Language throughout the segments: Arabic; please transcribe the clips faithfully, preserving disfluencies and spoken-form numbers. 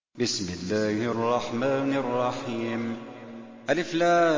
بسم الله الرحمن الرحيم. ألف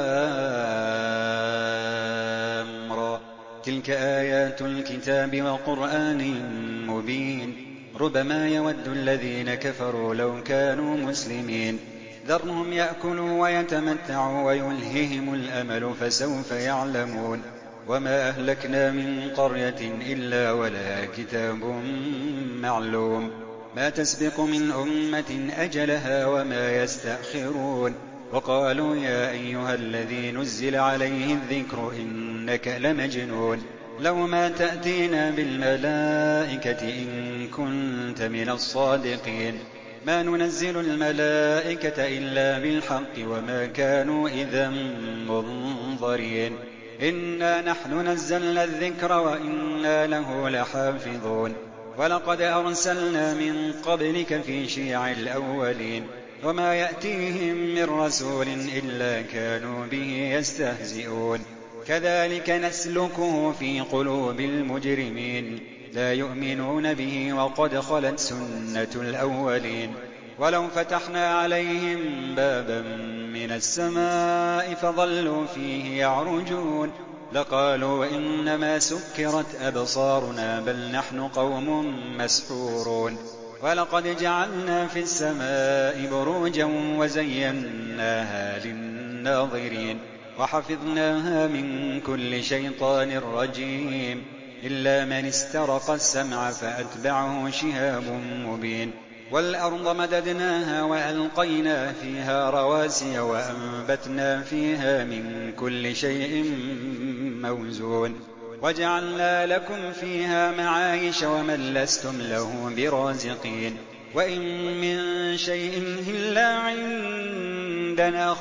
لام را. تلك آيات الكتاب وقرآن مبين. ربما يود الذين كفروا لو كانوا مسلمين. ذرهم يأكلوا ويتمتعوا ويلههم الأمل فسوف يعلمون. وما أهلكنا من قرية إلا ولها كتاب معلوم. ما تسبق من أمة أجلها وما يستأخرون. وقالوا يا أيها الذي نزل عليه الذكر إنك لمجنون. لو ما تأتينا بالملائكة إن كنت من الصادقين. ما ننزل الملائكة إلا بالحق وما كانوا إذا منظرين. إنا نحن نزلنا الذكر وإنا له لحافظون. ولقد أرسلنا من قبلك في شيع الأولين. وما يأتيهم من رسول إلا كانوا به يستهزئون. كذلك نسلكه في قلوب المجرمين. لا يؤمنون به وقد خلت سنة الأولين. ولو فتحنا عليهم بابا من السماء فظلوا فيه يعرجون لقالوا إنما سكرت أبصارنا بل نحن قوم مسحورون. ولقد جعلنا في السماء بروجا وزيناها للناظرين وحفظناها من كل شيطان رجيم إلا من استرق السمع فأتبعه شهاب مبين. والأرض مددناها وألقينا فيها رواسي وأنبتنا فيها من كل شيء موزون. وجعلنا لكم فيها معايش ومن لستم له برازقين. وإن من شيء إلا عندنا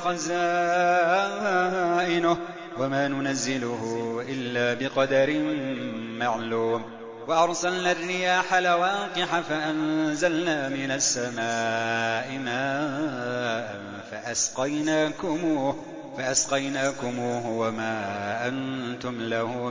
خزائنه وما ننزله إلا بقدر معلوم. وأرسلنا الرياح لواقح فأنزلنا من السماء ماء فأسقيناكموه, فأسقيناكموه وما أنتم له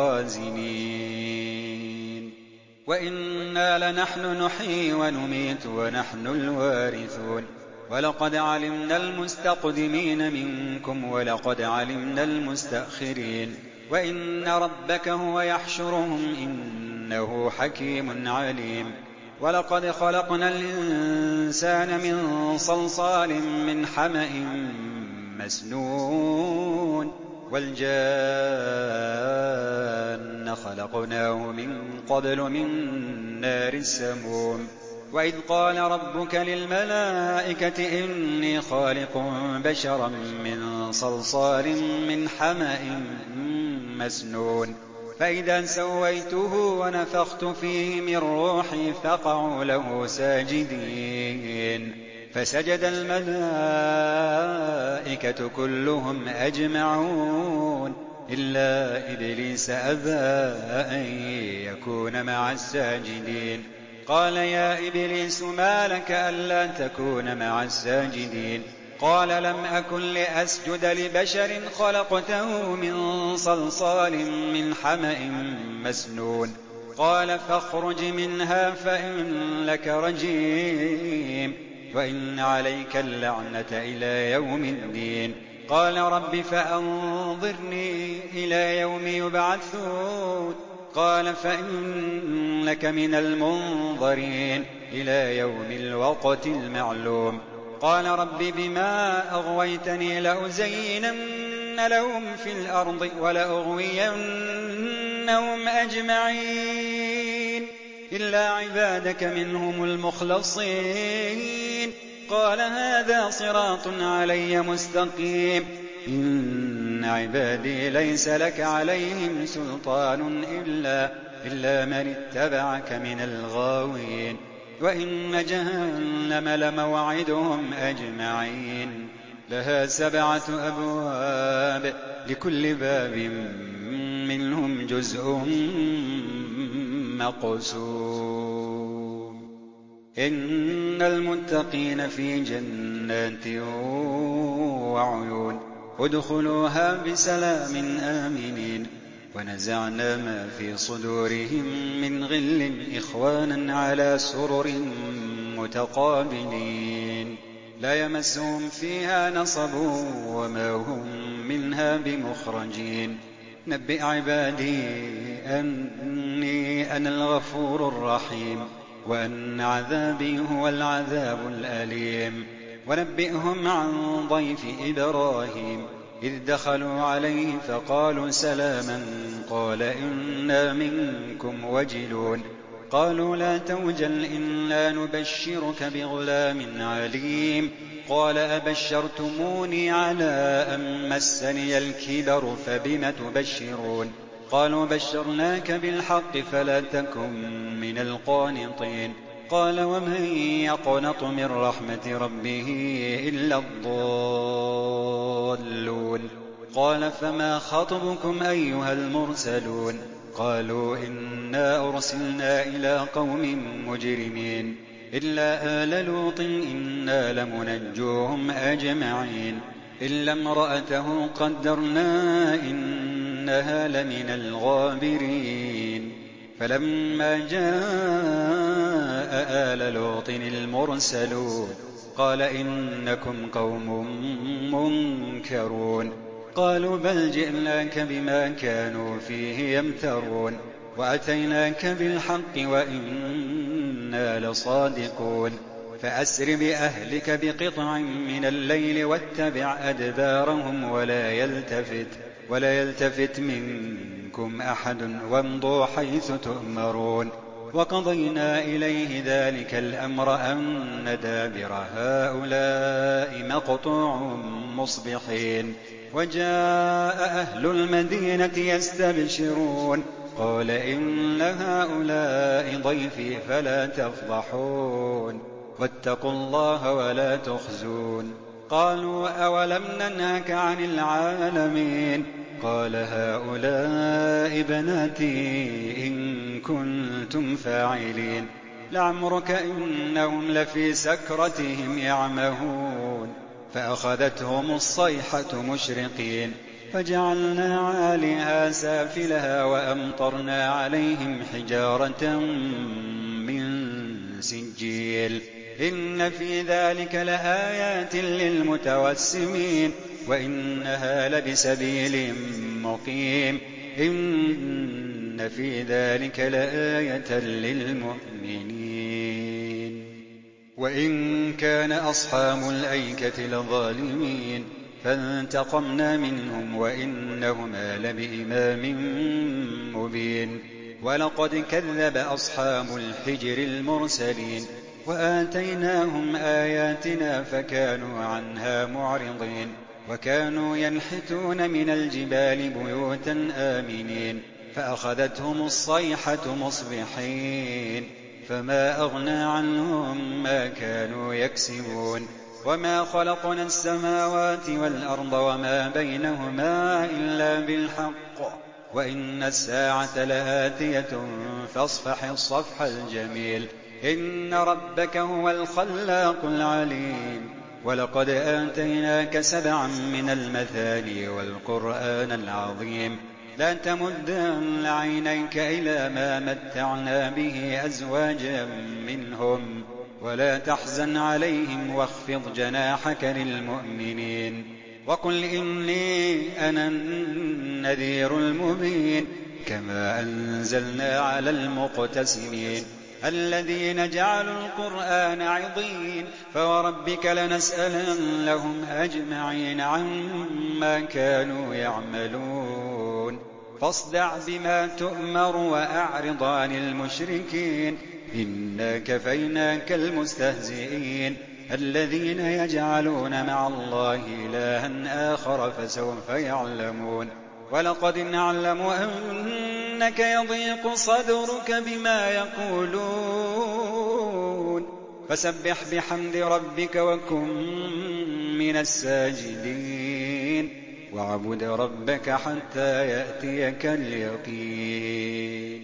بخازنين. وإنا لنحن نحيي ونميت ونحن الوارثون. ولقد علمنا المستقدمين منكم ولقد علمنا المستأخرين. وإن ربك هو يحشرهم إنه حكيم عليم. ولقد خلقنا الإنسان من صلصال من حمأ مسنون. والجان خلقناه من قبل من نار السموم. وإذ قال ربك للملائكة إني خالق بشرا من صلصال من حمأ مسنون. فإذا سويته ونفخت فيه من روحي فقعوا له ساجدين. فسجد الملائكة كلهم أجمعون إلا إبليس أبى أن يكون مع الساجدين. قال يا إبليس ما لك ألا تكون مع الساجدين؟ قال لم أكن لأسجد لبشر خلقته من صلصال من حمأ مسنون. قال فاخرج منها فإنك رجيم وإن عليك اللعنة إلى يوم الدين. قال رب فأنظرني إلى يوم يبعثون. قال فإنك من المنظرين إلى يوم الوقت المعلوم. قال رب بما أغويتني لأزينن لهم في الأرض ولأغوينهم أجمعين إلا عبادك منهم المخلصين. قال هذا صراط علي مستقيم. إن عبادي ليس لك عليهم سلطان إلا, إلا من اتبعك من الغاوين. وإن جهنم لموعدهم أجمعين لها سبعة أبواب لكل باب منهم جزء مقسوم. إن المتقين في جنات وعيون ادخلوها بسلام آمنين. ونزعنا ما في صدورهم من غل إخوانا على سرر متقابلين لا يمسهم فيها نصب وما هم منها بمخرجين نبئ عبادي أني أنا الغفور الرحيم وأن عذابي هو العذاب الأليم ونبئهم عن ضيف إبراهيم إذ دخلوا عليه فقالوا سلاما قال إنا منكم وجلون قالوا لا توجل إنا نبشرك بغلام عليم قال أبشرتموني على أن مسني الكبر فبم تبشرون قالوا بشرناك بالحق فلا تكن من القانطين قال ومن يقنط من رحمة ربه إلا الضالون قال فما خطبكم أيها المرسلون قالوا إنا أرسلنا إلى قوم مجرمين إلا آل لوط إنا لمنجوهم أجمعين إلا امرأته قدرنا إنها لمن الغابرين فلما جاء آل لوط المرسلون قال إنكم قوم منكرون قالوا بل جئناك بما كانوا فيه يمترون وأتيناك بالحق وإنا لصادقون فأسر بأهلك بقطع من الليل واتبع أدبارهم ولا يلتفت, ولا يلتفت منكم أحد وامضوا حيث تؤمرون وقضينا إليه ذلك الأمر أن دابر هؤلاء مقطوع مصبحين وجاء أهل المدينة يستبشرون قال إن هؤلاء ضيفي فلا تفضحون واتقوا الله ولا تخزون قالوا أولم ننهك عن العالمين قال هؤلاء بناتي إن كنتم فاعلين لعمرك إنهم لفي سكرتهم يعمهون فأخذتهم الصيحة مشرقين فجعلنا عاليها سافلها وأمطرنا عليهم حجارة من سجيل إن في ذلك لآيات للمتوسمين وإنها لبسبيل مقيم إن في ذلك لآية للمؤمنين وإن كان أصحاب الأيكة لظالمين فانتقمنا منهم وإنهما لبإمام مبين ولقد كذب أصحاب الحجر المرسلين وآتيناهم آياتنا فكانوا عنها معرضين وكانوا ينحتون من الجبال بيوتا آمنين فأخذتهم الصيحة مصبحين فما أغنى عنهم ما كانوا يكسبون وما خلقنا السماوات والأرض وما بينهما إلا بالحق وإن الساعة لآتية فاصفح الصفح الجميل إن ربك هو الخلاق العليم ولقد آتيناك سبعا من المثاني والقرآن العظيم لا تمدن عينيك إلى ما متعنا به أزواجا منهم ولا تحزن عليهم واخفض جناحك للمؤمنين وقل إني أنا النذير المبين كما أنزلنا على المقتسمين الذين جعلوا القرآن عضين فوربك لنسألنهم أجمعين عما كانوا يعملون فاصدع بما تؤمر وأعرض عن المشركين إنا كفيناك المستهزئين الذين يجعلون مع الله إلها آخر فسوف يعلمون ولقد نعلم أنك يضيق صدرك بما يقولون فسبح بحمد ربك وكن من الساجدين واعبد ربك حتى يأتيك اليقين